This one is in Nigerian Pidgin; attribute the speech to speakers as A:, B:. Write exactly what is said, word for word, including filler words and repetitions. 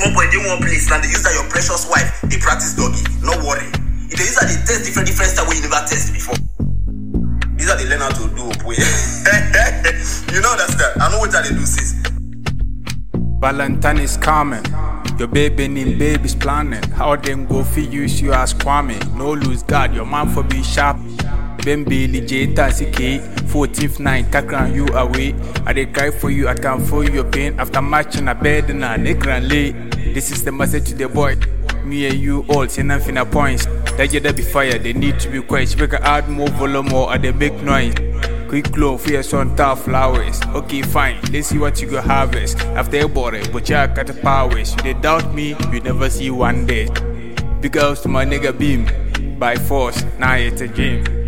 A: small boy, they one place, and they use that your precious wife, they practice doggy. No worry. If they use that, they test different different style where you never tested before. These are they learn how to do. You know understand? I know what they do, sis.
B: Valentine is coming. Your baby name baby's planning. How them go fi use you as Kwame? No lose guard, your man for be sharp. Ben Billy J Tassi K, fourteenth night, Kakran you away. I dey cry for you, I can feel your pain. After matching a bed and a neck and lay. This is the message to the boy. Me and you all say nothing a points. They get there be fire, they need to be quiet. We can add more volume or they make noise. Quick clone for your son tough flowers. Okay, fine, let's see what you go harvest. After a body, but you got the powers. You they doubt me, you never see one day. Big ups to my nigga Beam. By force, now it's a dream.